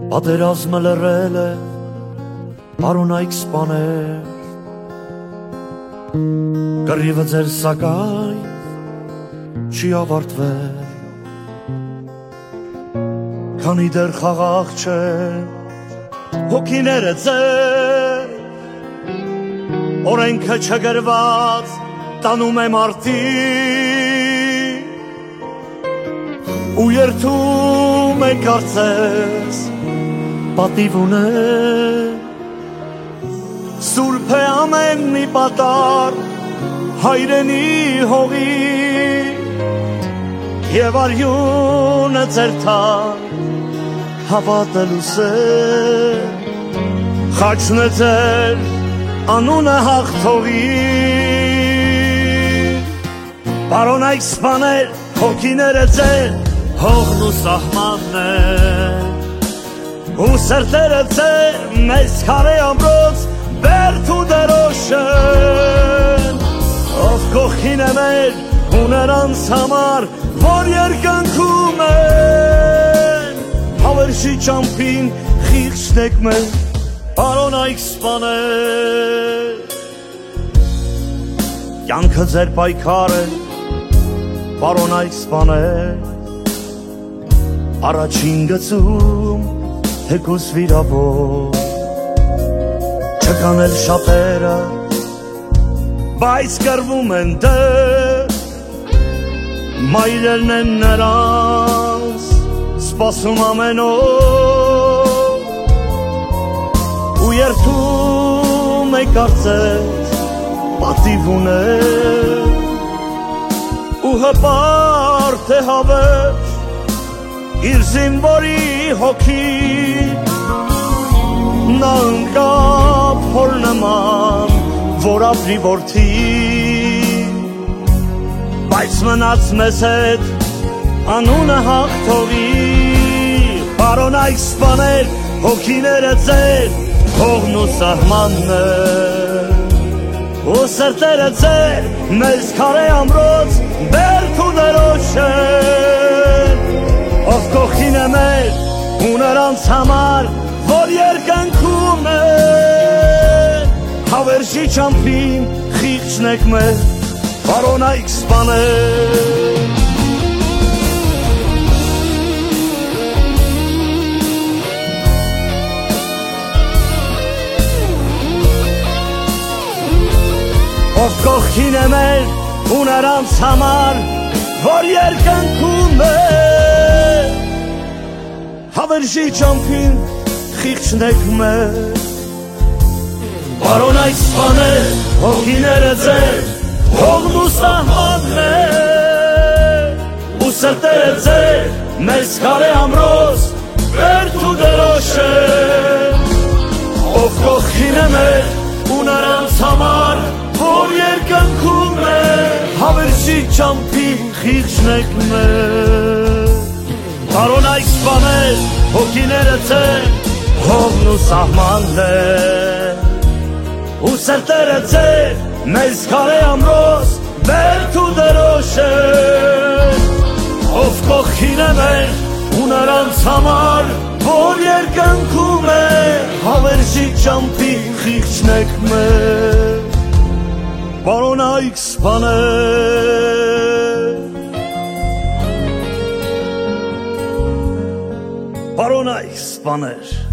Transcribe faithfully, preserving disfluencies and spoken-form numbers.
Պատերազմը լռել է, պարոնայք սպաներ, կռիվը ձեր սակայն չի ավարտվել, քանի դեռ խաղաղ չէ հոգիները ձեր, օրենքը չգրված տանում է մարդիկ, ու երթում է կարծես պատիվ ունեն, սուրբ է ամեն մի պատար հայրենի հողի, և արյունը ձեր թան հավատը լուսել, խաչն է ձեր անունը հաղթողի, պարոնայք սպաներ, հոգիները ձեր, հողն ու սահմանն է, ու սրտերը ձեր, մեզ քարե ամրոց, բերդ ու դրոշեն, ով կողքին է մեր, ու նրանց համար, որ երկնքում են, հավերժի ճամփին խիղճնեք մեր, պարոնայք սպաներ, կյանքը ձեր պայքար է, պարոնայք սպաներ, առաջին գծում թեկուզ վիրավոր, չկան էլ շատերը, բայց կռվում են դեռ, մայրերն են նրանց սպասում ամեն օր, ու երթում է կարծես պատիվ ուներ, ու հպարտ է հավերժ իր զինվորի հոգին, նա ընկավ հոր նման, որ ապրի որդին, բայց մնաց մեզ հետ անունը հաղթողի, պարոնայք սպաներ, հոգիները ձեր, հողն ու սահմանն է, ու սրտերը ձեր, մեզ քարե ամրոց, բերդ ու դրոշեն, ով կողքին է մեր, ու նրանց համար, որ երկնքում է, հավերժի ճամփին խիղճնեք մեր, պարոնայք սպաներ, ով կողքին է մեր, ու նրանց համար, որ երկնքում է, հավերժի ճամփին խիղճնեք մեր, պարոնայք սպաներ, հոգիները ձեր, հողն ու սահմանն է, ու սրտերը ձեր, մեզ քարե ամրոց, բերդ ու դրոշեն, ով կողքին է մեր, ու նրանց համար, որ երկնքում է, հավերժի ճամփին խիղճնեք մեր, պարոնայք սպաներ, հոգիները ձեր, հողն ու սահմանն է, ու սրտերը ձեր, մեզ քարե ամրոց, բերդ ու դրոշեն, ով կողքին է մեր, ու նրանց համար, որ երկնքում է, հավերժի ճամփին խիղճնեք մեր, պարոնայք սպաներ, պարոնայք սպաներ,